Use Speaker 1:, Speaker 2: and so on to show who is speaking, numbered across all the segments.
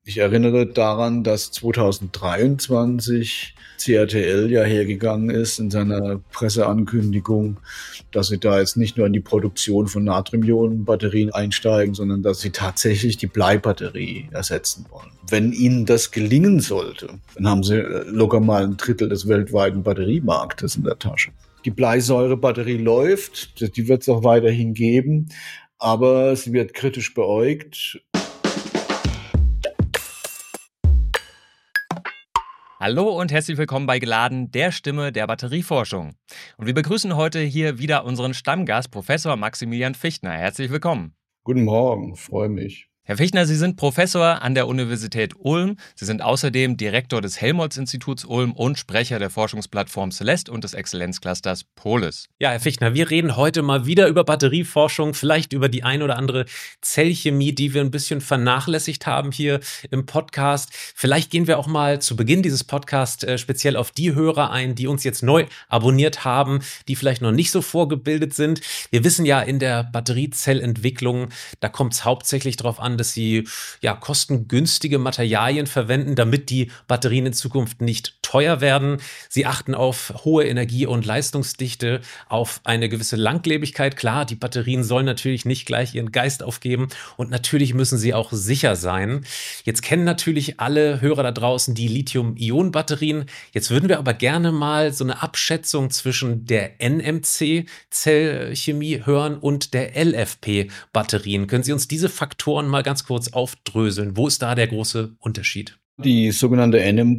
Speaker 1: Ich erinnere daran, dass 2023 CATL ja hergegangen ist in seiner Presseankündigung, dass sie da jetzt nicht nur in die Produktion von Natrium-Ionen-Batterien einsteigen, sondern dass sie tatsächlich die Bleibatterie ersetzen wollen. Wenn ihnen das gelingen sollte, dann haben sie locker mal ein Drittel des weltweiten Batteriemarktes in der Tasche. Die Bleisäurebatterie läuft, die wird es auch weiterhin geben, aber sie wird kritisch beäugt.
Speaker 2: Hallo und herzlich willkommen bei Geladen, der Stimme der Batterieforschung. Und wir begrüßen heute hier wieder unseren Stammgast, Professor Maximilian Fichtner. Herzlich willkommen.
Speaker 1: Guten Morgen, freue mich.
Speaker 2: Herr Fichtner, Sie sind Professor an der Universität Ulm. Sie sind außerdem Direktor des Helmholtz-Instituts Ulm und Sprecher der Forschungsplattform Celeste und des Exzellenzclusters Polis.
Speaker 3: Ja, Herr Fichtner, wir reden heute mal wieder über Batterieforschung, vielleicht über die ein oder andere Zellchemie, die wir ein bisschen vernachlässigt haben hier im Podcast. Vielleicht gehen wir auch mal zu Beginn dieses Podcasts speziell auf die Hörer ein, die uns jetzt neu abonniert haben, die vielleicht noch nicht so vorgebildet sind. Wir wissen ja, in der Batteriezellentwicklung, da kommt es hauptsächlich darauf an, dass sie kostengünstige Materialien verwenden, damit die Batterien in Zukunft nicht teuer werden. Sie achten auf hohe Energie- und Leistungsdichte, auf eine gewisse Langlebigkeit. Klar, die Batterien sollen natürlich nicht gleich ihren Geist aufgeben und natürlich müssen sie auch sicher sein. Jetzt kennen natürlich alle Hörer da draußen die Lithium-Ionen-Batterien. Jetzt würden wir aber gerne mal so eine Abschätzung zwischen der NMC-Zellchemie hören und der LFP-Batterien. Können Sie uns diese Faktoren mal ganz kurz aufdröseln? Wo ist da der große Unterschied?
Speaker 1: Die sogenannte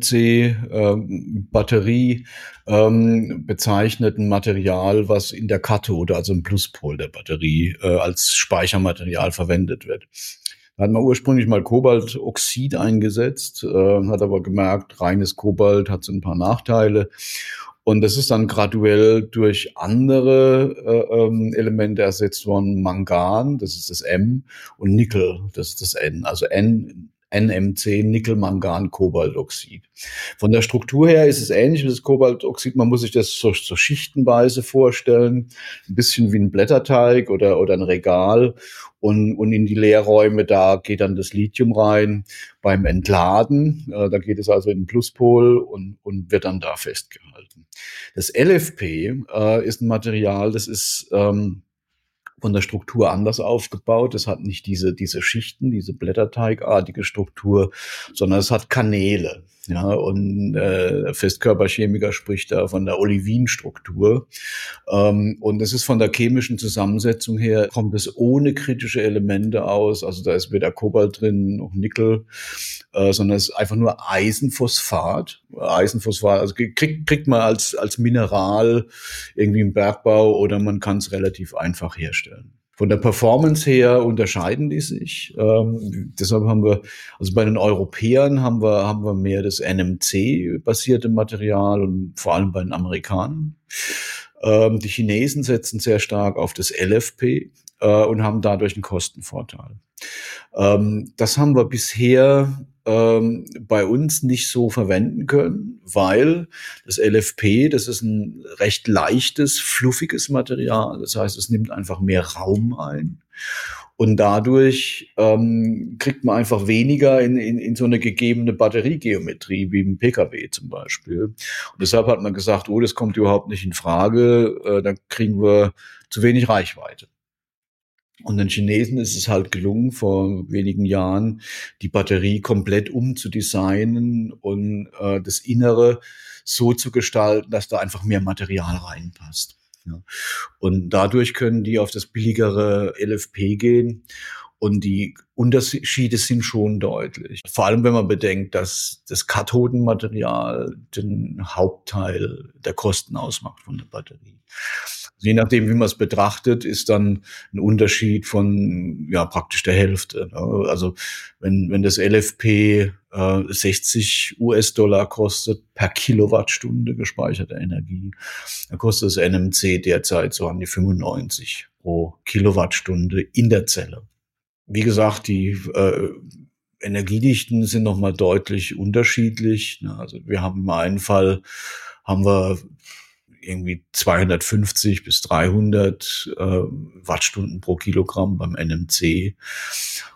Speaker 1: NMC-Batterie bezeichnet ein Material, was in der Kathode, also im Pluspol der Batterie, als Speichermaterial verwendet wird. Da hat man ursprünglich mal Kobaltoxid eingesetzt, hat aber gemerkt, reines Kobalt hat so ein paar Nachteile. Und das ist dann graduell durch andere Elemente ersetzt worden. Mangan, das ist das M, und Nickel, das ist das N. Also NMC, Nickel-Mangan-Kobaltoxid. Von der Struktur her ist es ähnlich wie das Kobaltoxid. Man muss sich das so schichtenweise vorstellen. Ein bisschen wie ein Blätterteig oder ein Regal. Und in die Leerräume, da geht dann das Lithium rein. Beim Entladen, da geht es also in den Pluspol und wird dann da festgehalten. Das LFP ist ein Material, das ist von der Struktur anders aufgebaut. Es hat nicht diese Schichten, diese blätterteigartige Struktur, sondern es hat Kanäle. Ja, und Festkörperchemiker spricht da von der Olivin-Struktur. Und es ist von der chemischen Zusammensetzung her, kommt es ohne kritische Elemente aus. Also da ist weder Kobalt drin noch Nickel, sondern es ist einfach nur Eisenphosphat. Eisenphosphat, also kriegt man als Mineral irgendwie im Bergbau oder man kann es relativ einfach herstellen. Von der Performance her unterscheiden die sich. Deshalb haben wir, also bei den Europäern haben wir mehr das NMC-basierte Material und vor allem bei den Amerikanern. Die Chinesen setzen sehr stark auf das LFP und haben dadurch einen Kostenvorteil. Das haben wir bisher bei uns nicht so verwenden können, weil das LFP, das ist ein recht leichtes, fluffiges Material. Das heißt, es nimmt einfach mehr Raum ein. Und dadurch kriegt man einfach weniger in so eine gegebene Batteriegeometrie, wie im PKW zum Beispiel. Und deshalb hat man gesagt, oh, das kommt überhaupt nicht in Frage, dann kriegen wir zu wenig Reichweite. Und den Chinesen ist es halt gelungen, vor wenigen Jahren die Batterie komplett umzudesignen und das Innere so zu gestalten, dass da einfach mehr Material reinpasst. Ja. Und dadurch können die auf das billigere LFP gehen. Und die Unterschiede sind schon deutlich. Vor allem, wenn man bedenkt, dass das Kathodenmaterial den Hauptteil der Kosten ausmacht von der Batterie. Je nachdem, wie man es betrachtet, ist dann ein Unterschied von praktisch der Hälfte. Also wenn das LFP 60 US-Dollar kostet per Kilowattstunde gespeicherte Energie, dann kostet das NMC derzeit so an die 95 pro Kilowattstunde in der Zelle. Wie gesagt, die Energiedichten sind nochmal deutlich unterschiedlich. Also wir haben im einen Fall irgendwie 250 bis 300 Wattstunden pro Kilogramm beim NMC.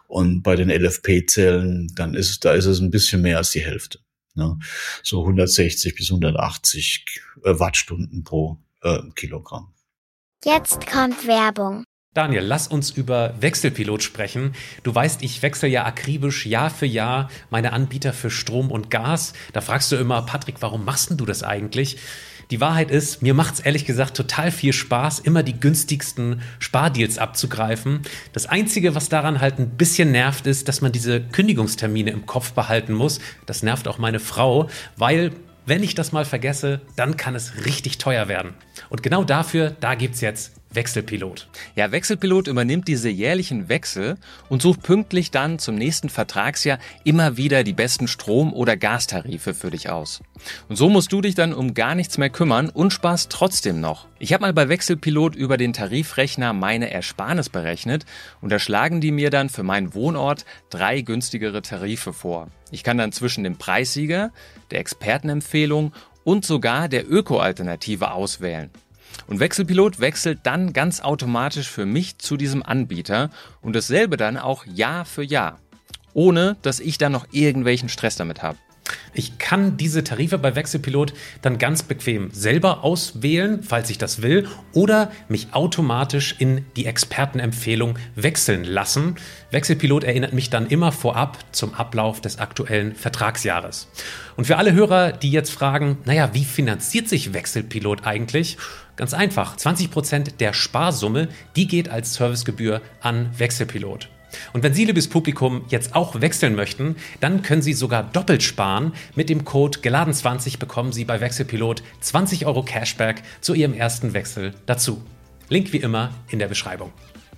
Speaker 1: Und bei den LFP-Zellen, da ist es ein bisschen mehr als die Hälfte. Ne? So 160 bis 180 Wattstunden pro Kilogramm.
Speaker 4: Jetzt kommt Werbung.
Speaker 3: Daniel, lass uns über Wechselpilot sprechen. Du weißt, ich wechsle ja akribisch Jahr für Jahr meine Anbieter für Strom und Gas. Da fragst du immer, Patrick, warum machst denn du das eigentlich? Die Wahrheit ist, mir macht es ehrlich gesagt total viel Spaß, immer die günstigsten Spardeals abzugreifen. Das Einzige, was daran halt ein bisschen nervt, ist, dass man diese Kündigungstermine im Kopf behalten muss. Das nervt auch meine Frau, weil wenn ich das mal vergesse, dann kann es richtig teuer werden. Und genau dafür, da gibt's jetzt Wechselpilot.
Speaker 2: Ja, Wechselpilot übernimmt diese jährlichen Wechsel und sucht pünktlich dann zum nächsten Vertragsjahr immer wieder die besten Strom- oder Gastarife für dich aus. Und so musst du dich dann um gar nichts mehr kümmern und sparst trotzdem noch. Ich habe mal bei Wechselpilot über den Tarifrechner meine Ersparnis berechnet und da schlagen die mir dann für meinen Wohnort 3 günstigere Tarife vor. Ich kann dann zwischen dem Preissieger, der Expertenempfehlung und sogar der Öko-Alternative auswählen. Und Wechselpilot wechselt dann ganz automatisch für mich zu diesem Anbieter und dasselbe dann auch Jahr für Jahr, ohne dass ich dann noch irgendwelchen Stress damit habe.
Speaker 3: Ich kann diese Tarife bei Wechselpilot dann ganz bequem selber auswählen, falls ich das will, oder mich automatisch in die Expertenempfehlung wechseln lassen. Wechselpilot erinnert mich dann immer vorab zum Ablauf des aktuellen Vertragsjahres. Und für alle Hörer, die jetzt fragen, naja, wie finanziert sich Wechselpilot eigentlich? Ganz einfach, 20% der Sparsumme, die geht als Servicegebühr an Wechselpilot. Und wenn Sie, liebes Publikum, jetzt auch wechseln möchten, dann können Sie sogar doppelt sparen. Mit dem Code Geladen20 bekommen Sie bei Wechselpilot 20 € Cashback zu Ihrem ersten Wechsel dazu. Link wie immer in der Beschreibung.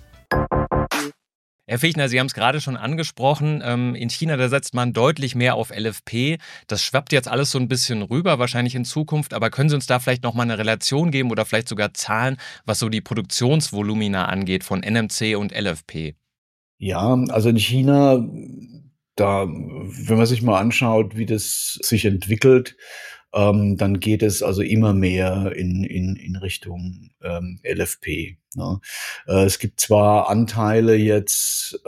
Speaker 2: Herr Fichtner, Sie haben es gerade schon angesprochen, in China, da setzt man deutlich mehr auf LFP. Das schwappt jetzt alles so ein bisschen rüber, wahrscheinlich in Zukunft. Aber können Sie uns da vielleicht nochmal eine Relation geben oder vielleicht sogar Zahlen, was so die Produktionsvolumina angeht von NMC und LFP?
Speaker 1: Ja, also in China, wenn man sich mal anschaut, wie das sich entwickelt, dann geht es also immer mehr in Richtung LFP. Ne? Es gibt zwar Anteile jetzt,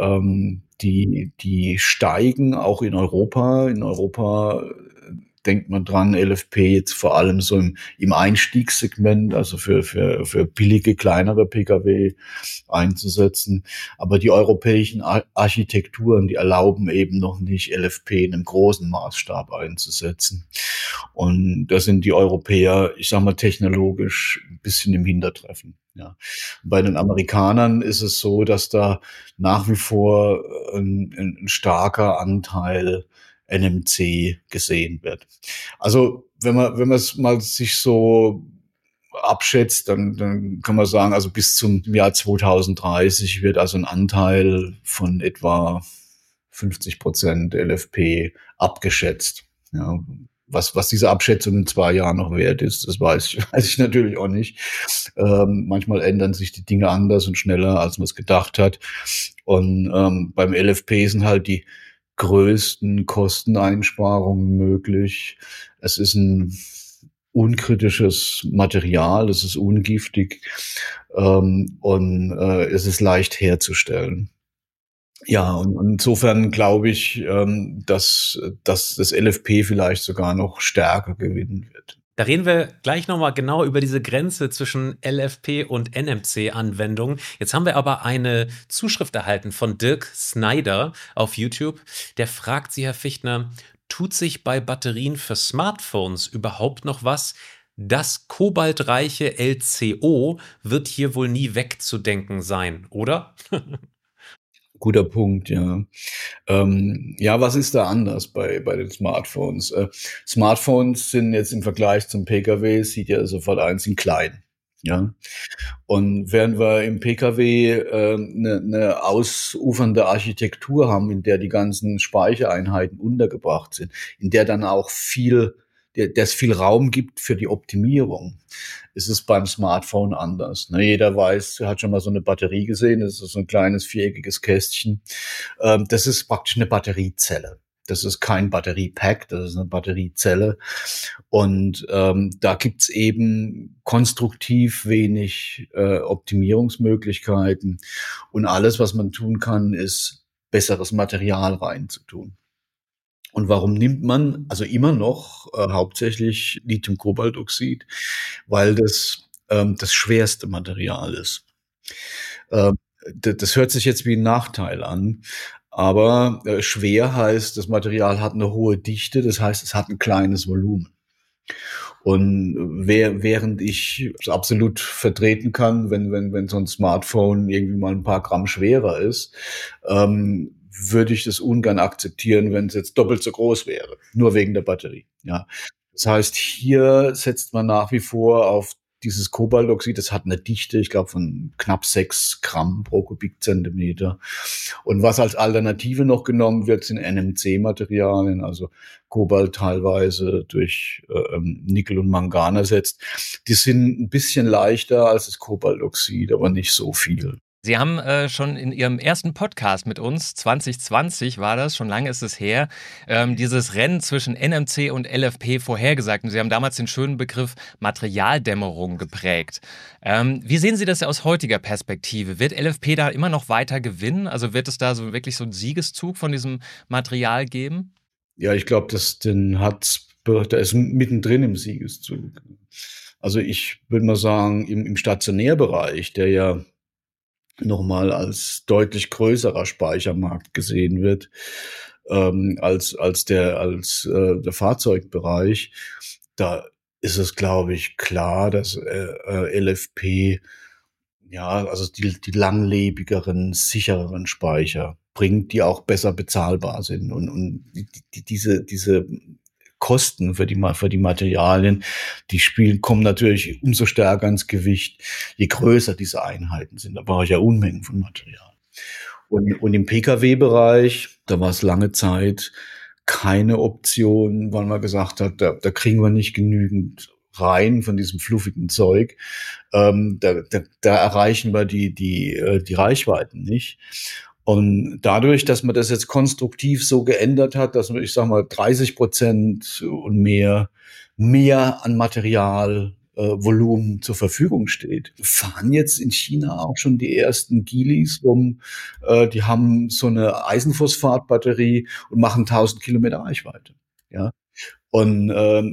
Speaker 1: die steigen, auch in Europa. In Europa denkt man dran, LFP jetzt vor allem so im Einstiegssegment, also für billige, kleinere Pkw einzusetzen. Aber die europäischen Architekturen, die erlauben eben noch nicht, LFP in einem großen Maßstab einzusetzen. Und da sind die Europäer, ich sag mal, technologisch ein bisschen im Hintertreffen. Ja. Bei den Amerikanern ist es so, dass da nach wie vor ein starker Anteil NMC gesehen wird. Also wenn man es mal sich so abschätzt, dann kann man sagen, also bis zum Jahr 2030 wird also ein Anteil von etwa 50% LFP abgeschätzt. Ja, was diese Abschätzung in 2 Jahren noch wert ist, das weiß ich natürlich auch nicht. Manchmal ändern sich die Dinge anders und schneller, als man es gedacht hat. Und beim LFP sind halt die größten Kosteneinsparungen möglich. Es ist ein unkritisches Material, es ist ungiftig und es ist leicht herzustellen. Ja, und insofern glaube ich, dass das LFP vielleicht sogar noch stärker gewinnen wird.
Speaker 3: Da reden wir gleich nochmal genau über diese Grenze zwischen LFP und NMC-Anwendungen. Jetzt haben wir aber eine Zuschrift erhalten von Dirk Snyder auf YouTube. Der fragt Sie, Herr Fichtner, tut sich bei Batterien für Smartphones überhaupt noch was? Das kobaltreiche LCO wird hier wohl nie wegzudenken sein, oder?
Speaker 1: Guter Punkt, ja. Ja, was ist da anders bei den Smartphones? Smartphones sind jetzt im Vergleich zum Pkw, sieht ja sofort eins, sind klein. Ja. Und während wir im Pkw eine ausufernde Architektur haben, in der die ganzen Speichereinheiten untergebracht sind, in der dann auch der es viel Raum gibt für die Optimierung, ist es beim Smartphone anders. Ne, jeder hat schon mal so eine Batterie gesehen, das ist so ein kleines viereckiges Kästchen. Das ist praktisch eine Batteriezelle. Das ist kein Batteriepack, das ist eine Batteriezelle. Und da gibt's eben konstruktiv wenig Optimierungsmöglichkeiten. Und alles, was man tun kann, ist besseres Material reinzutun. Und warum nimmt man also immer noch hauptsächlich Lithium-Kobaltoxid? Weil das schwerste Material ist. Ähm, Das hört sich jetzt wie ein Nachteil an, aber schwer heißt, das Material hat eine hohe Dichte, das heißt, es hat ein kleines Volumen. Und während ich es absolut vertreten kann, wenn so ein Smartphone irgendwie mal ein paar Gramm schwerer ist, würde ich das ungern akzeptieren, wenn es jetzt doppelt so groß wäre, nur wegen der Batterie. Ja, das heißt, hier setzt man nach wie vor auf dieses Kobaltoxid. Das hat eine Dichte, ich glaube, von knapp 6 Gramm pro Kubikzentimeter. Und was als Alternative noch genommen wird, sind NMC-Materialien, also Kobalt teilweise durch Nickel und Mangan ersetzt. Die sind ein bisschen leichter als das Kobaltoxid, aber nicht so viel.
Speaker 2: Sie haben schon in Ihrem ersten Podcast mit uns, 2020 war das, schon lange ist es her, dieses Rennen zwischen NMC und LFP vorhergesagt. Und Sie haben damals den schönen Begriff Materialdämmerung geprägt. Wie sehen Sie das aus heutiger Perspektive? Wird LFP da immer noch weiter gewinnen? Also wird es da so wirklich so einen Siegeszug von diesem Material geben?
Speaker 1: Ja, ich glaube, der ist mittendrin im Siegeszug. Also ich würde mal sagen, im Stationärbereich, der ja nochmal als deutlich größerer Speichermarkt gesehen wird, als der Fahrzeugbereich. Da ist es, glaube ich, klar, dass LFP, ja, also die langlebigeren, sichereren Speicher bringt, die auch besser bezahlbar sind. Und diese Kosten für die Materialien, kommen natürlich umso stärker ins Gewicht, je größer diese Einheiten sind. Da brauche ich ja Unmengen von Material. Und im Pkw-Bereich, da war es lange Zeit keine Option, weil man gesagt hat, da kriegen wir nicht genügend rein von diesem fluffigen Zeug. Da erreichen wir die Reichweiten nicht. Und dadurch, dass man das jetzt konstruktiv so geändert hat, dass man, ich sag mal, 30% und mehr an Material, Volumen zur Verfügung steht, fahren jetzt in China auch schon die ersten Geelys rum. Die haben so eine Eisenphosphatbatterie und machen 1000 Kilometer Reichweite. Ja. Und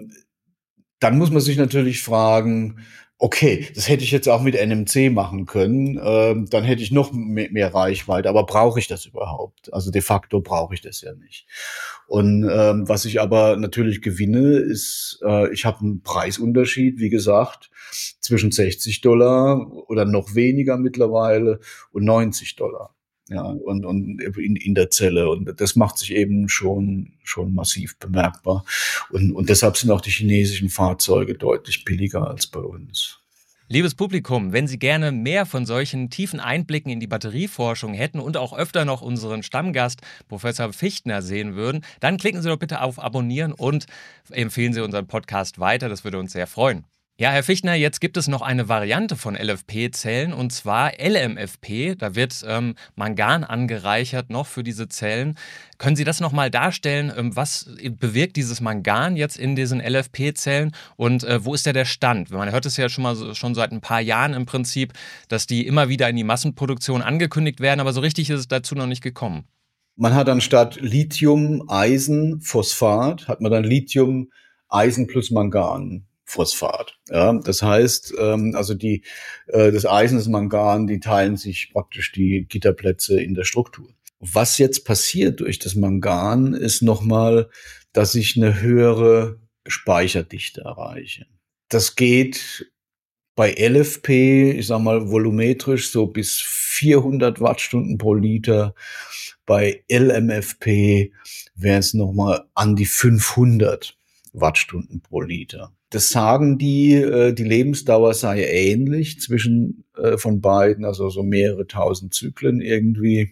Speaker 1: dann muss man sich natürlich fragen, okay, das hätte ich jetzt auch mit NMC machen können, dann hätte ich noch mehr Reichweite, aber brauche ich das überhaupt? Also de facto brauche ich das ja nicht. Und was ich aber natürlich gewinne, ist, ich habe einen Preisunterschied, wie gesagt, zwischen $60 oder noch weniger mittlerweile und $90. Ja, und in der Zelle. Und das macht sich eben schon massiv bemerkbar. Und deshalb sind auch die chinesischen Fahrzeuge deutlich billiger als bei uns.
Speaker 2: Liebes Publikum, wenn Sie gerne mehr von solchen tiefen Einblicken in die Batterieforschung hätten und auch öfter noch unseren Stammgast Professor Fichtner sehen würden, dann klicken Sie doch bitte auf Abonnieren und empfehlen Sie unseren Podcast weiter. Das würde uns sehr freuen. Ja, Herr Fichtner, jetzt gibt es noch eine Variante von LFP-Zellen und zwar LMFP. Da wird Mangan angereichert noch für diese Zellen. Können Sie das nochmal darstellen? Was bewirkt dieses Mangan jetzt in diesen LFP-Zellen und wo ist der Stand? Man hört es ja schon seit ein paar Jahren im Prinzip, dass die immer wieder in die Massenproduktion angekündigt werden, aber so richtig ist es dazu noch nicht gekommen.
Speaker 1: Man hat anstatt Lithium, Eisen, Phosphat, hat man dann Lithium, Eisen plus Mangan. Phosphat. Ja, das heißt, also das Eisen, das Mangan, die teilen sich praktisch die Gitterplätze in der Struktur. Was jetzt passiert durch das Mangan, ist nochmal, dass ich eine höhere Speicherdichte erreiche. Das geht bei LFP, ich sag mal volumetrisch so bis 400 Wattstunden pro Liter. Bei LMFP wären es nochmal an die 500 Wattstunden pro Liter. Das sagen die Lebensdauer sei ähnlich zwischen von beiden, also so mehrere tausend Zyklen irgendwie.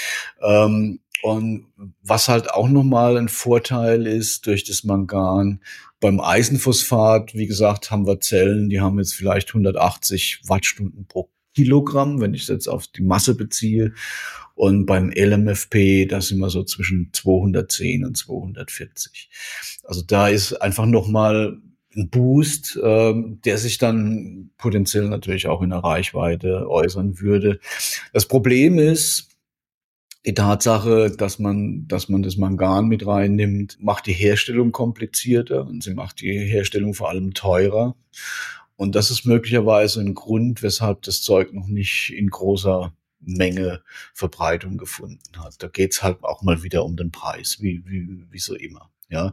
Speaker 1: Und was halt auch nochmal ein Vorteil ist durch das Mangan, beim Eisenphosphat, wie gesagt, haben wir Zellen, die haben jetzt vielleicht 180 Wattstunden pro Kilogramm, wenn ich es jetzt auf die Masse beziehe. Und beim LMFP, da sind wir so zwischen 210 und 240. Also da ist einfach nochmal ein Boost, der sich dann potenziell natürlich auch in der Reichweite äußern würde. Das Problem ist, Die Tatsache, dass man das Mangan mit reinnimmt, macht die Herstellung komplizierter und sie macht die Herstellung vor allem teurer. Und das ist möglicherweise ein Grund, weshalb das Zeug noch nicht in großer Menge Verbreitung gefunden hat. Da geht's halt auch mal wieder um den Preis, wie so immer. Ja.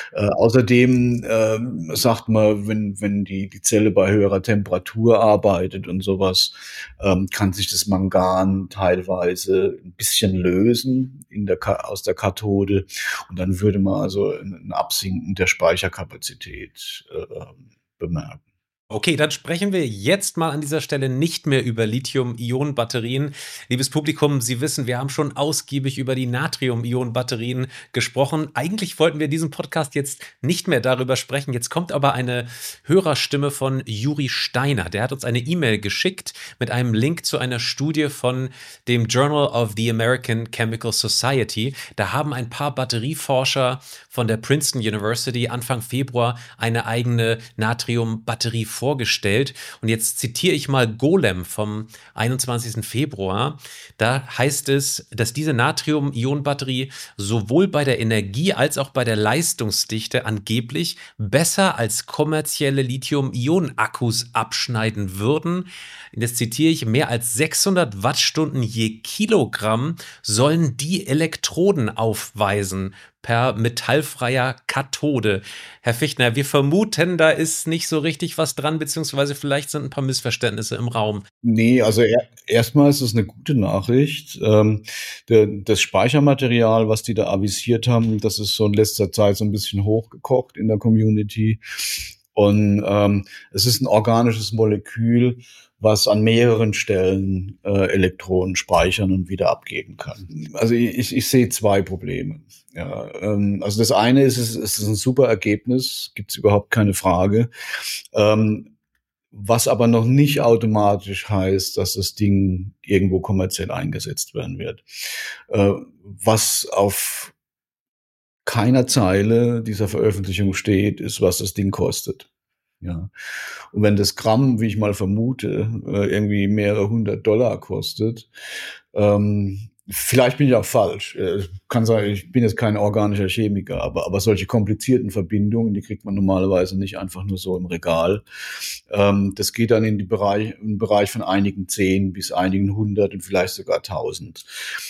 Speaker 1: Außerdem sagt man, wenn die Zelle bei höherer Temperatur arbeitet und sowas, kann sich das Mangan teilweise ein bisschen lösen aus der Kathode und dann würde man also ein Absinken der Speicherkapazität bemerken.
Speaker 3: Okay, dann sprechen wir jetzt mal an dieser Stelle nicht mehr über Lithium-Ionen-Batterien. Liebes Publikum, Sie wissen, wir haben schon ausgiebig über die Natrium-Ionen-Batterien gesprochen. Eigentlich wollten wir diesen Podcast jetzt nicht mehr darüber sprechen. Jetzt kommt aber eine Hörerstimme von Juri Steiner. Der hat uns eine E-Mail geschickt mit einem Link zu einer Studie von dem Journal of the American Chemical Society. Da haben ein paar Batterieforscher von der Princeton University Anfang Februar eine eigene Natrium-Batterie vorgestellt. Und jetzt zitiere ich mal Golem vom 21. Februar. Da heißt es, dass diese Natrium-Ionen-Batterie sowohl bei der Energie als auch bei der Leistungsdichte angeblich besser als kommerzielle Lithium-Ionen-Akkus abschneiden würden. Jetzt zitiere ich, mehr als 600 Wattstunden je Kilogramm sollen die Elektroden aufweisen per metallfreier Kathode. Herr Fichtner, wir vermuten, da ist nicht so richtig was dran, beziehungsweise vielleicht sind ein paar Missverständnisse im Raum.
Speaker 1: Nee, also erstmal ist es eine gute Nachricht. Das Speichermaterial, was die da avisiert haben, das ist so in letzter Zeit so ein bisschen hochgekocht in der Community. Und es ist ein organisches Molekül, was an mehreren Stellen Elektronen speichern und wieder abgeben kann. Also ich sehe zwei Probleme. Ja, also das eine ist, es ist ein super Ergebnis, gibt's überhaupt keine Frage. Was aber noch nicht automatisch heißt, dass das Ding irgendwo kommerziell eingesetzt werden wird. Was auf keiner Zeile dieser Veröffentlichung steht, ist, was das Ding kostet. Ja. Und wenn das Gramm, wie ich mal vermute, irgendwie mehrere $100 kostet, vielleicht bin ich auch falsch. Kann sein, ich bin jetzt kein organischer Chemiker, aber solche komplizierten Verbindungen, die kriegt man normalerweise nicht einfach nur so im Regal. Das geht dann in den Bereich von einigen 10 bis einigen 100 und vielleicht sogar 1000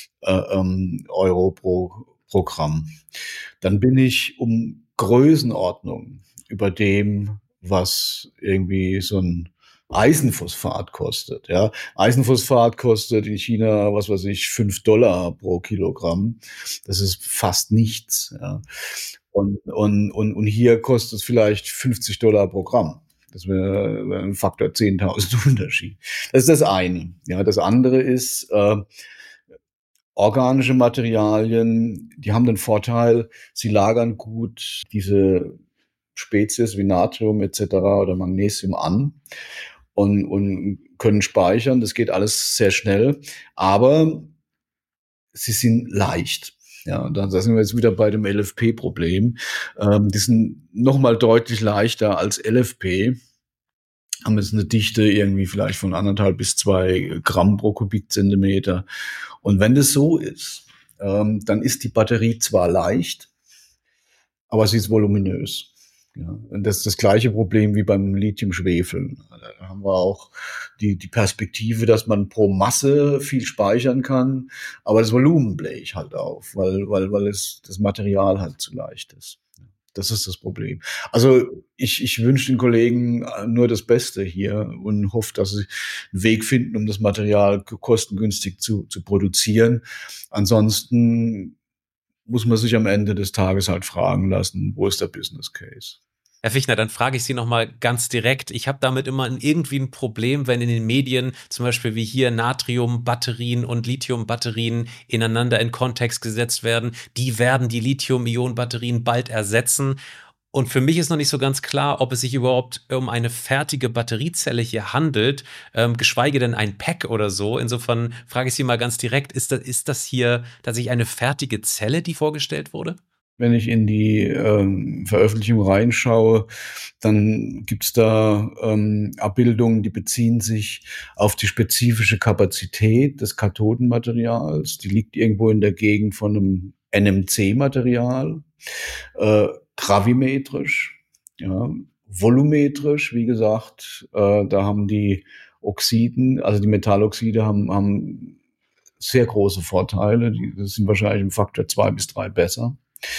Speaker 1: Euro pro Gramm. Dann bin ich um Größenordnung über dem, was irgendwie so ein Eisenphosphat kostet. Ja, Eisenphosphat kostet in China, was weiß ich, $5 pro Kilogramm. Das ist fast nichts. Ja. Und hier kostet es vielleicht $50 pro Gramm. Das wäre ein Faktor 10.000 Unterschied. Das ist das eine. Ja, das andere ist, organische Materialien, die haben den Vorteil, sie lagern gut diese Spezies wie Natrium etc. oder Magnesium an und können speichern. Das geht alles sehr schnell, aber sie sind leicht. Ja, da sind wir jetzt wieder bei dem LFP-Problem. Die sind nochmal deutlich leichter als LFP. Haben jetzt eine Dichte irgendwie vielleicht von 1,5 bis 2 Gramm pro Kubikzentimeter. Und wenn das so ist, dann ist die Batterie zwar leicht, aber sie ist voluminös. Ja, und das ist das gleiche Problem wie beim Lithium-Schwefel. Da haben wir auch die Perspektive, dass man pro Masse viel speichern kann, aber das Volumen blähe ich halt auf, weil das Material halt zu leicht ist. Das ist das Problem. Also ich wünsche den Kollegen nur das Beste hier und hoffe, dass sie einen Weg finden, um das Material kostengünstig zu produzieren. Ansonsten muss man sich am Ende des Tages halt fragen lassen, wo ist der Business Case?
Speaker 3: Herr Fichtner, dann frage ich Sie nochmal ganz direkt. Ich habe damit immer irgendwie ein Problem, wenn in den Medien zum Beispiel wie hier Natrium-Batterien und Lithium-Batterien ineinander in Kontext gesetzt werden. Die werden die Lithium-Ionen-Batterien bald ersetzen. Und für mich ist noch nicht so ganz klar, ob es sich überhaupt um eine fertige Batteriezelle hier handelt, geschweige denn ein Pack oder so. Insofern frage ich Sie mal ganz direkt, ist das hier tatsächlich eine fertige Zelle, die vorgestellt wurde?
Speaker 1: wenn ich in die Veröffentlichung reinschaue, dann gibt's da Abbildungen, die beziehen sich auf die spezifische Kapazität des Kathodenmaterials. Die liegt irgendwo in der Gegend von einem NMC-Material, gravimetrisch, ja, volumetrisch, wie gesagt, da haben die Oxiden, also die Metalloxide haben sehr große Vorteile. Die sind wahrscheinlich im Faktor 2 bis 3 besser.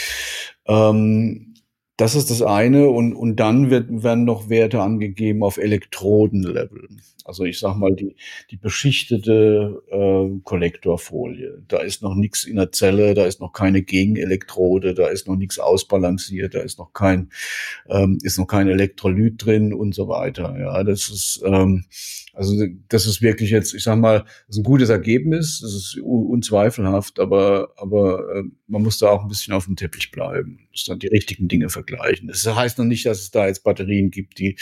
Speaker 1: Das ist das eine. Und dann werden noch Werte angegeben auf Elektrodenlevel. Also ich sag mal, die beschichtete Kollektorfolie. Da ist noch nichts in der Zelle, da ist noch keine Gegenelektrode, da ist noch nichts ausbalanciert, da ist noch kein Elektrolyt drin und so weiter. Ja, das ist wirklich jetzt, ich sag mal, das ist ein gutes Ergebnis, das ist unzweifelhaft, aber man muss da auch ein bisschen auf dem Teppich bleiben, muss dann die richtigen Dinge vergleichen. Das heißt noch nicht, dass es da jetzt Batterien gibt, die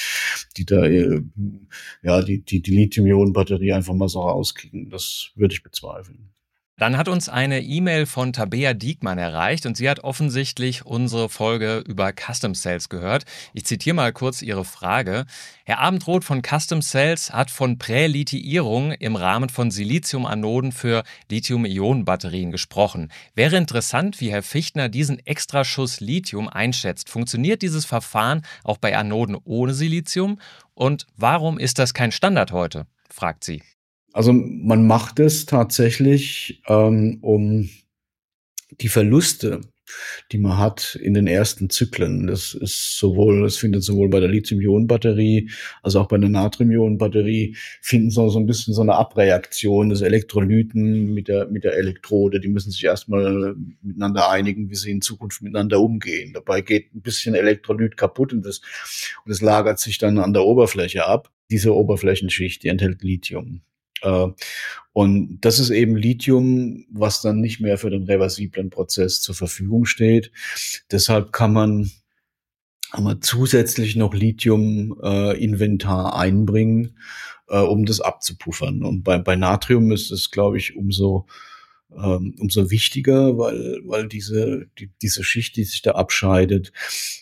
Speaker 1: Lithium-Ionen-Batterie einfach mal so rauskriegen. Das würde ich bezweifeln.
Speaker 2: Dann hat uns eine E-Mail von Tabea Diekmann erreicht und sie hat offensichtlich unsere Folge über Custom Cells gehört. Ich zitiere mal kurz ihre Frage. Herr Abendroth von Custom Cells hat von Prälithiierung im Rahmen von Siliziumanoden für Lithium-Ionen-Batterien gesprochen. Wäre interessant, wie Herr Fichtner diesen Extraschuss Lithium einschätzt. Funktioniert dieses Verfahren auch bei Anoden ohne Silizium? Und warum ist das kein Standard heute? Fragt sie.
Speaker 1: Also man macht es tatsächlich, um die Verluste, die man hat in den ersten Zyklen. Das findet sowohl bei der Lithium-Ionen-Batterie als auch bei der Natrium-Ionen-Batterie finden so ein bisschen so eine Abreaktion des Elektrolyten mit der Elektrode. Die müssen sich erstmal miteinander einigen, wie sie in Zukunft miteinander umgehen. Dabei geht ein bisschen Elektrolyt kaputt und das lagert sich dann an der Oberfläche ab. Diese Oberflächenschicht, die enthält Lithium. Und das ist eben Lithium, was dann nicht mehr für den reversiblen Prozess zur Verfügung steht. Deshalb haben wir zusätzlich noch Lithium-Inventar einbringen, um das abzupuffern. Und bei Natrium ist es, glaube ich, umso wichtiger, weil diese Schicht, die sich da abscheidet,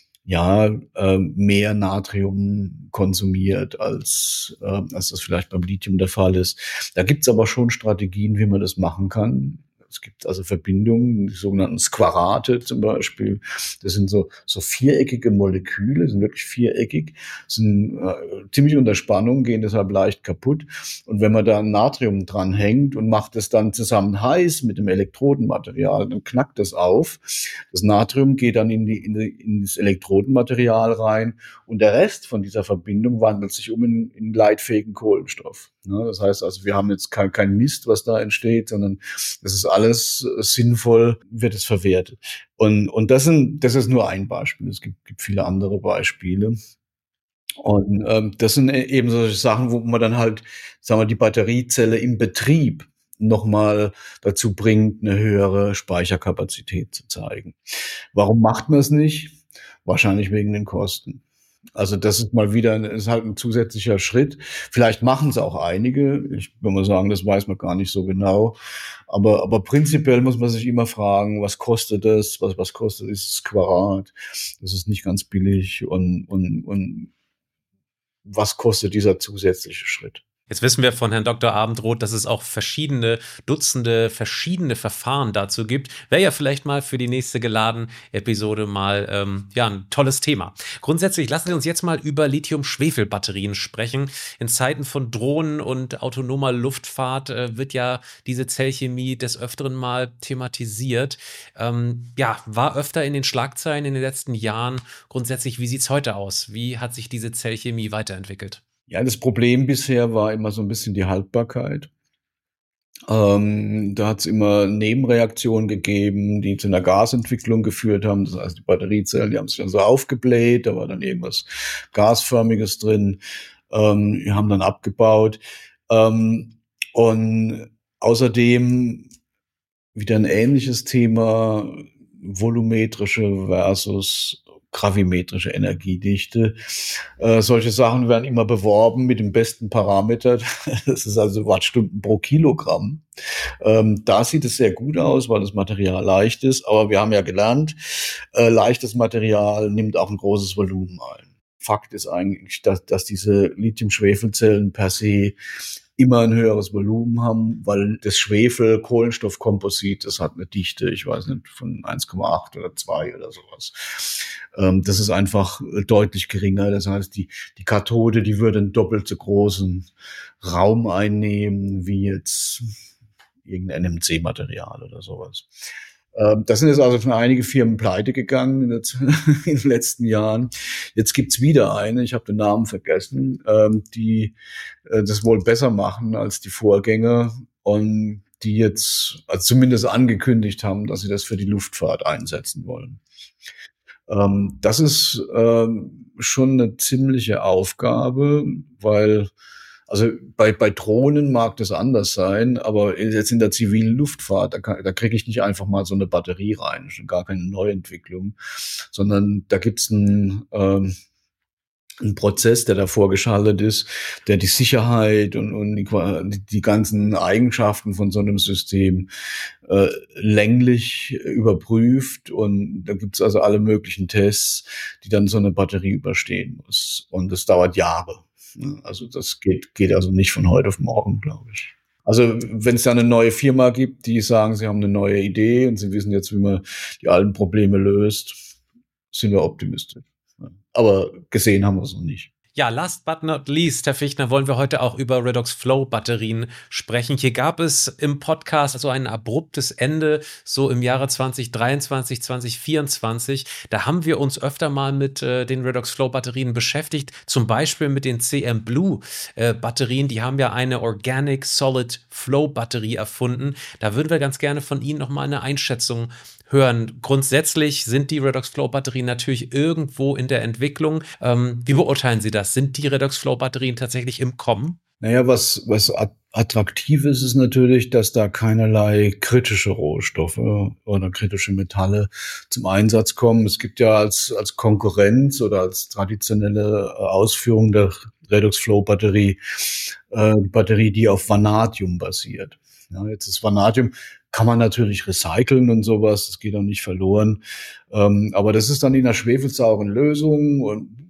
Speaker 1: mehr Natrium konsumiert, als das vielleicht beim Lithium der Fall ist. Da gibt's aber schon Strategien, wie man das machen kann. Es gibt also Verbindungen, die sogenannten Squarate zum Beispiel. Das sind so viereckige Moleküle, sind wirklich viereckig, sind ziemlich unter Spannung, gehen deshalb leicht kaputt. Und wenn man da Natrium dranhängt und macht es dann zusammen heiß mit dem Elektrodenmaterial, dann knackt das auf. Das Natrium geht dann in das Elektrodenmaterial rein und der Rest von dieser Verbindung wandelt sich um in leitfähigen Kohlenstoff. Ja, das heißt also, wir haben jetzt kein Mist, was da entsteht, sondern das ist alles sinnvoll, wird es verwertet. Und das ist nur ein Beispiel. Es gibt viele andere Beispiele. Und das sind eben solche Sachen, wo man dann halt, sagen wir, die Batteriezelle im Betrieb nochmal dazu bringt, eine höhere Speicherkapazität zu zeigen. Warum macht man es nicht? Wahrscheinlich wegen den Kosten. Also das ist mal wieder, ist halt ein zusätzlicher Schritt. Vielleicht machen es auch einige. Ich würde mal sagen, das weiß man gar nicht so genau. Aber prinzipiell muss man sich immer fragen, was kostet das? Was kostet dieses Quarat? Das ist nicht ganz billig. Und was kostet dieser zusätzliche Schritt?
Speaker 3: Jetzt wissen wir von Herrn Dr. Abendroth, dass es auch Dutzende verschiedene Verfahren dazu gibt. Wäre ja vielleicht mal für die nächste Geladen-Episode mal ein tolles Thema. Grundsätzlich lassen Sie uns jetzt mal über Lithium-Schwefel-Batterien sprechen. In Zeiten von Drohnen und autonomer Luftfahrt wird ja diese Zellchemie des Öfteren mal thematisiert. War öfter in den Schlagzeilen in den letzten Jahren. Grundsätzlich, wie sieht's heute aus? Wie hat sich diese Zellchemie weiterentwickelt?
Speaker 1: Ja, das Problem bisher war immer so ein bisschen die Haltbarkeit. Da hat es immer Nebenreaktionen gegeben, die zu einer Gasentwicklung geführt haben. Das heißt, die Batteriezellen, die haben sich dann so aufgebläht, da war dann irgendwas Gasförmiges drin, die haben dann abgebaut. Und außerdem wieder ein ähnliches Thema, volumetrische versus gravimetrische Energiedichte. Solche Sachen werden immer beworben mit dem besten Parameter. Das ist also Wattstunden pro Kilogramm. Da sieht es sehr gut aus, weil das Material leicht ist. Aber wir haben ja gelernt, leichtes Material nimmt auch ein großes Volumen ein. Fakt ist eigentlich, dass diese Lithium-Schwefelzellen per se immer ein höheres Volumen haben, weil das Schwefel-Kohlenstoffkomposit, das hat eine Dichte, ich weiß nicht, von 1,8 oder 2 oder sowas. Das ist einfach deutlich geringer. Das heißt, die Kathode, die würde einen doppelt so großen Raum einnehmen wie jetzt irgendein NMC-Material oder sowas. Das sind jetzt also schon einige Firmen pleite gegangen in den letzten Jahren. Jetzt gibt's wieder eine, ich habe den Namen vergessen, die das wohl besser machen als die Vorgänger und die jetzt also zumindest angekündigt haben, dass sie das für die Luftfahrt einsetzen wollen. Das ist schon eine ziemliche Aufgabe, weil also bei Drohnen mag das anders sein, aber jetzt in der zivilen Luftfahrt, da kriege ich nicht einfach mal so eine Batterie rein, schon gar keine Neuentwicklung, sondern da gibt's einen Prozess, der davor geschaltet ist, der die Sicherheit und die ganzen Eigenschaften von so einem System länglich überprüft. Und da gibt's also alle möglichen Tests, die dann so eine Batterie überstehen muss. Und das dauert Jahre. Also das geht also nicht von heute auf morgen, glaube ich. Also wenn es da eine neue Firma gibt, die sagen, sie haben eine neue Idee und sie wissen jetzt, wie man die alten Probleme löst, sind wir optimistisch. Aber gesehen haben wir es noch nicht.
Speaker 3: Ja, last but not least, Herr Fichtner, wollen wir heute auch über Redox Flow Batterien sprechen. Hier gab es im Podcast so ein abruptes Ende, so im Jahre 2023, 2024. Da haben wir uns öfter mal mit den Redox Flow Batterien beschäftigt, zum Beispiel mit den CM Blue Batterien. Die haben ja eine Organic Solid Flow Batterie erfunden. Da würden wir ganz gerne von Ihnen nochmal eine Einschätzung hören. Grundsätzlich sind die Redox Flow Batterien natürlich irgendwo in der Entwicklung. Wie beurteilen Sie das? Sind die Redox Flow Batterien tatsächlich im Kommen?
Speaker 1: Naja, was attraktiv ist natürlich, dass da keinerlei kritische Rohstoffe oder kritische Metalle zum Einsatz kommen. Es gibt ja als Konkurrenz oder als traditionelle Ausführung der Redox Flow Batterie Batterie, die auf Vanadium basiert. Ja, jetzt ist Vanadium kann man natürlich recyceln und sowas, das geht auch nicht verloren. Aber das ist dann in einer schwefelsauren Lösung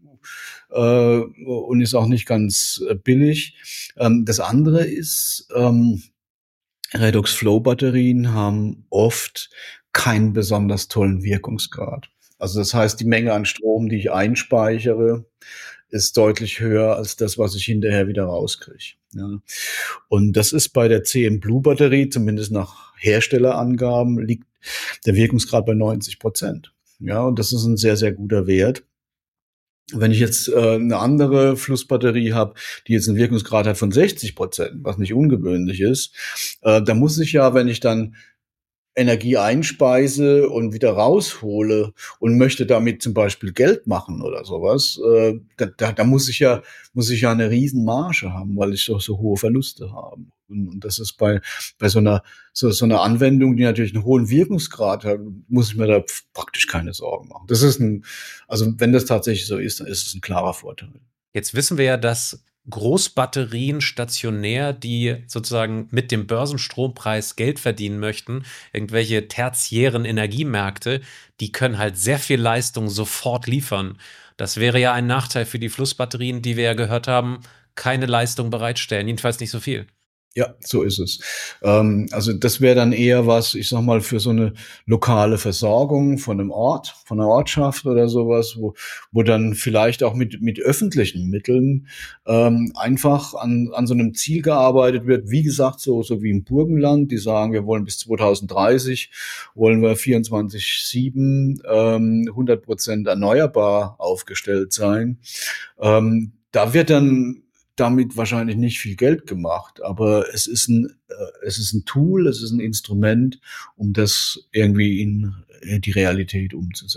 Speaker 1: und ist auch nicht ganz billig. Das andere ist, Redox-Flow-Batterien haben oft keinen besonders tollen Wirkungsgrad. Also das heißt, die Menge an Strom, die ich einspeichere, ist deutlich höher als das, was ich hinterher wieder rauskriege. Ja. Und das ist bei der CM Blue Batterie, zumindest nach Herstellerangaben, liegt der Wirkungsgrad bei 90%. Ja, und das ist ein sehr, sehr guter Wert. Wenn ich jetzt eine andere Flussbatterie habe, die jetzt einen Wirkungsgrad hat von 60%, was nicht ungewöhnlich ist, da muss ich ja, wenn ich dann Energie einspeise und wieder raushole und möchte damit zum Beispiel Geld machen oder sowas, da muss ich ja eine riesen Marge haben, weil ich so hohe Verluste habe. Und das ist bei so einer Anwendung, die natürlich einen hohen Wirkungsgrad hat, muss ich mir da praktisch keine Sorgen machen. Also wenn das tatsächlich so ist, dann ist es ein klarer Vorteil.
Speaker 3: Jetzt wissen wir ja, dass Großbatterien stationär, die sozusagen mit dem Börsenstrompreis Geld verdienen möchten, irgendwelche tertiären Energiemärkte, die können halt sehr viel Leistung sofort liefern. Das wäre ja ein Nachteil für die Flussbatterien, die wir ja gehört haben, keine Leistung bereitstellen, jedenfalls nicht so viel.
Speaker 1: Ja, so ist es. Also das wäre dann eher was, ich sag mal, für so eine lokale Versorgung von einem Ort, von einer Ortschaft oder sowas, wo dann vielleicht auch mit öffentlichen Mitteln einfach an so einem Ziel gearbeitet wird. Wie gesagt, so wie im Burgenland, die sagen, wir wollen bis 2030 wollen wir 24/7 100% erneuerbar aufgestellt sein. Da wird dann damit wahrscheinlich nicht viel Geld gemacht, aber es ist ein Tool, es ist ein Instrument, um das irgendwie in die Realität umzusetzen.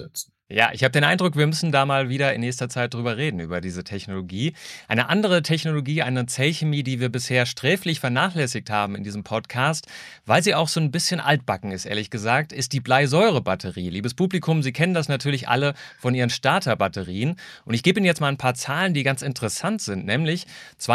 Speaker 2: Ja, ich habe den Eindruck, wir müssen da mal wieder in nächster Zeit drüber reden, über diese Technologie. Eine andere Technologie, eine Zellchemie, die wir bisher sträflich vernachlässigt haben in diesem Podcast, weil sie auch so ein bisschen altbacken ist, ehrlich gesagt, ist die Bleisäurebatterie. Liebes Publikum, Sie kennen das natürlich alle von Ihren Starterbatterien. Und ich gebe Ihnen jetzt mal ein paar Zahlen, die ganz interessant sind, nämlich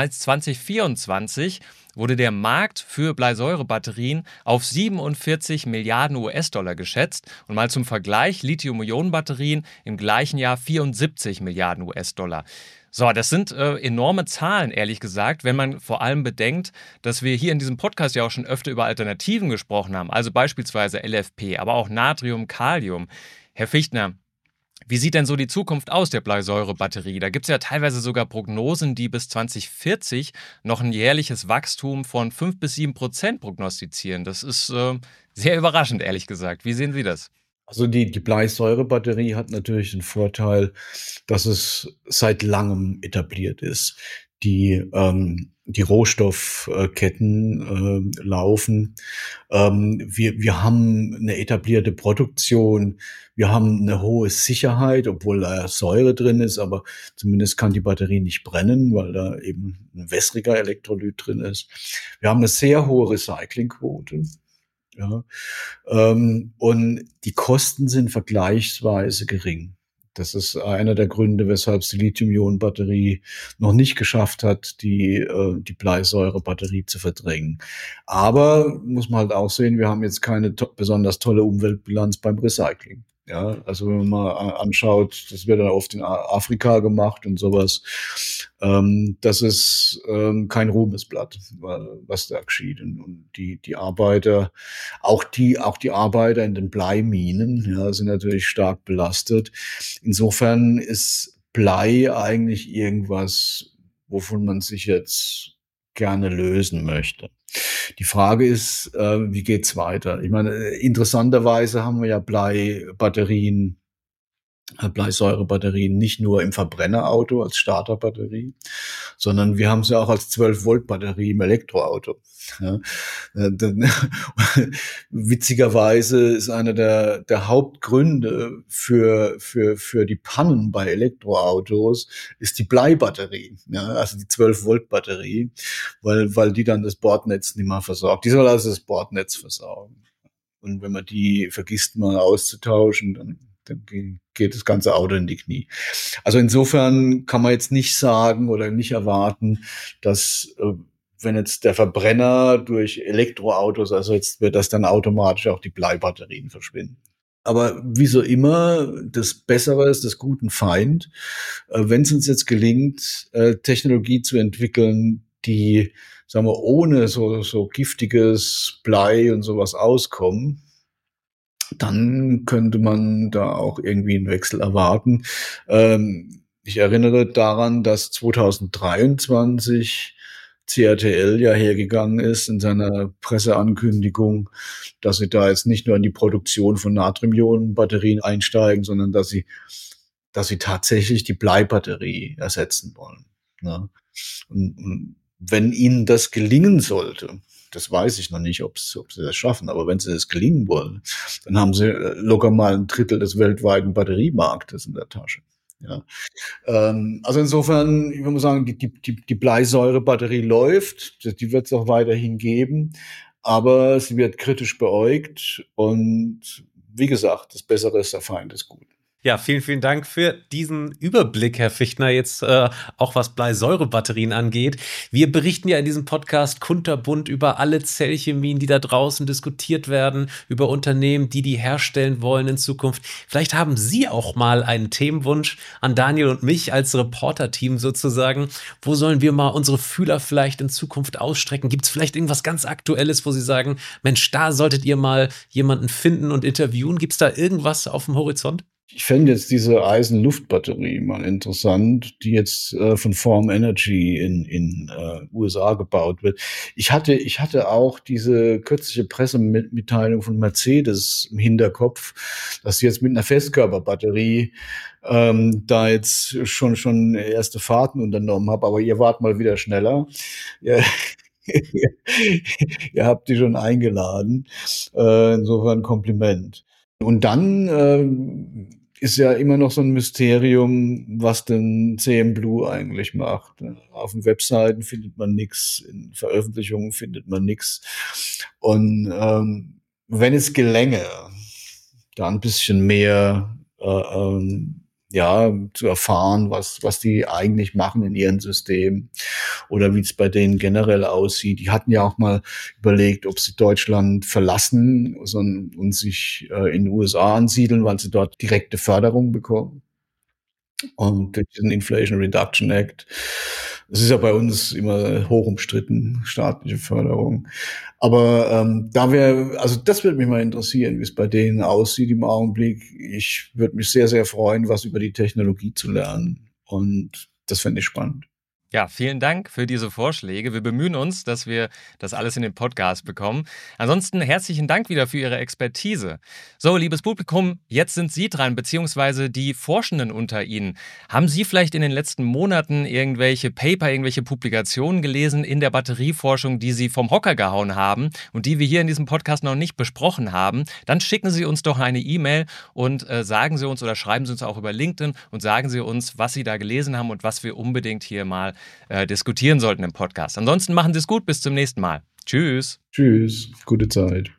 Speaker 2: 2024 wurde der Markt für Bleisäurebatterien auf 47 Milliarden US-Dollar geschätzt. Und mal zum Vergleich, Lithium-Ionen-Batterien im gleichen Jahr 74 Milliarden US-Dollar. So, das sind enorme Zahlen, ehrlich gesagt, wenn man vor allem bedenkt, dass wir hier in diesem Podcast ja auch schon öfter über Alternativen gesprochen haben, also beispielsweise LFP, aber auch Natrium, Kalium. Herr Fichtner, wie sieht denn so die Zukunft aus der Bleisäurebatterie? Da gibt es ja teilweise sogar Prognosen, die bis 2040 noch ein jährliches Wachstum von 5 bis 7% prognostizieren. Das ist sehr überraschend, ehrlich gesagt. Wie sehen Sie das?
Speaker 1: Also die Bleisäurebatterie hat natürlich den Vorteil, dass es seit langem etabliert ist. Die Rohstoffketten laufen. Wir haben eine etablierte Produktion. Wir haben eine hohe Sicherheit, obwohl da Säure drin ist, aber zumindest kann die Batterie nicht brennen, weil da eben ein wässriger Elektrolyt drin ist. Wir haben eine sehr hohe Recyclingquote. Ja, und die Kosten sind vergleichsweise gering. Das ist einer der Gründe, weshalb es die Lithium-Ionen-Batterie noch nicht geschafft hat, die Bleisäure-Batterie zu verdrängen. Aber muss man halt auch sehen, wir haben jetzt keine besonders tolle Umweltbilanz beim Recycling. Ja, also wenn man mal anschaut, das wird dann oft in Afrika gemacht und sowas. Das ist kein Ruhmesblatt, was da geschieht. Und die Arbeiter, auch die Arbeiter in den Bleiminen, ja, sind natürlich stark belastet. Insofern ist Blei eigentlich irgendwas, wovon man sich jetzt gerne lösen möchte. Die Frage ist, wie geht's weiter? Ich meine, interessanterweise haben wir ja Bleisäurebatterien nicht nur im Verbrennerauto als Starterbatterie, sondern wir haben sie auch als 12-Volt-Batterie im Elektroauto. Ja, witzigerweise ist einer der Hauptgründe für die Pannen bei Elektroautos ist die Bleibatterie, ja, also die 12-Volt-Batterie, weil die dann das Bordnetz nicht mehr versorgt. Die soll also das Bordnetz versorgen. Und wenn man die vergisst mal auszutauschen, dann geht das ganze Auto in die Knie. Also insofern kann man jetzt nicht sagen oder nicht erwarten, dass wenn jetzt der Verbrenner durch Elektroautos ersetzt wird, dass dann automatisch auch die Bleibatterien verschwinden. Aber wie so immer, das Bessere ist des guten Feind. Wenn es uns jetzt gelingt, Technologie zu entwickeln, die, sagen wir, ohne so giftiges Blei und sowas auskommen, dann könnte man da auch irgendwie einen Wechsel erwarten. Ich erinnere daran, dass 2023 CATL ja hergegangen ist in seiner Presseankündigung, dass sie da jetzt nicht nur in die Produktion von Natrium-Ionen-Batterien einsteigen, sondern dass sie tatsächlich die Bleibatterie ersetzen wollen. Ja. Und wenn ihnen das gelingen sollte, das weiß ich noch nicht, ob sie das schaffen, aber wenn sie das gelingen wollen, dann haben sie locker mal ein Drittel des weltweiten Batteriemarktes in der Tasche. Ja. Also insofern, ich würde sagen, die Bleisäurebatterie läuft, die wird es auch weiterhin geben, aber sie wird kritisch beäugt und wie gesagt, das Bessere ist der Feind des Guten.
Speaker 3: Ja, vielen, vielen Dank für diesen Überblick, Herr Fichtner, jetzt auch was Bleisäurebatterien angeht. Wir berichten ja in diesem Podcast kunterbunt über alle Zellchemien, die da draußen diskutiert werden, über Unternehmen, die herstellen wollen in Zukunft. Vielleicht haben Sie auch mal einen Themenwunsch an Daniel und mich als Reporter-Team sozusagen. Wo sollen wir mal unsere Fühler vielleicht in Zukunft ausstrecken? Gibt es vielleicht irgendwas ganz Aktuelles, wo Sie sagen, Mensch, da solltet ihr mal jemanden finden und interviewen? Gibt es da irgendwas auf dem Horizont?
Speaker 1: Ich fände jetzt diese Eisen-Luft-Batterie mal interessant, die jetzt von Form Energy in USA gebaut wird. Ich hatte auch diese kürzliche Pressemitteilung von Mercedes im Hinterkopf, dass sie jetzt mit einer Festkörperbatterie da jetzt schon erste Fahrten unternommen haben, aber ihr wart mal wieder schneller. Ja. Ihr habt die schon eingeladen. Insofern Kompliment. Und dann ist ja immer noch so ein Mysterium, was denn CM Blue eigentlich macht. Auf den Webseiten findet man nichts, in Veröffentlichungen findet man nichts. Und wenn es gelänge, da ein bisschen mehr zu erfahren, was die eigentlich machen in ihrem System oder wie es bei denen generell aussieht. Die hatten ja auch mal überlegt, ob sie Deutschland verlassen und sich in den USA ansiedeln, weil sie dort direkte Förderung bekommen. Und durch den Inflation Reduction Act. Das ist ja bei uns immer hoch umstritten, staatliche Förderung. Aber das würde mich mal interessieren, wie es bei denen aussieht im Augenblick. Ich würde mich sehr, sehr freuen, was über die Technologie zu lernen. Und das fände ich spannend.
Speaker 2: Ja, vielen Dank für diese Vorschläge. Wir bemühen uns, dass wir das alles in den Podcast bekommen. Ansonsten herzlichen Dank wieder für Ihre Expertise. So, liebes Publikum, jetzt sind Sie dran, beziehungsweise die Forschenden unter Ihnen. Haben Sie vielleicht in den letzten Monaten irgendwelche Paper, irgendwelche Publikationen gelesen in der Batterieforschung, die Sie vom Hocker gehauen haben und die wir hier in diesem Podcast noch nicht besprochen haben? Dann schicken Sie uns doch eine E-Mail und sagen Sie uns oder schreiben Sie uns auch über LinkedIn und sagen Sie uns, was Sie da gelesen haben und was wir unbedingt hier mal diskutieren sollten im Podcast. Ansonsten machen Sie es gut, bis zum nächsten Mal. Tschüss.
Speaker 1: Tschüss, gute Zeit.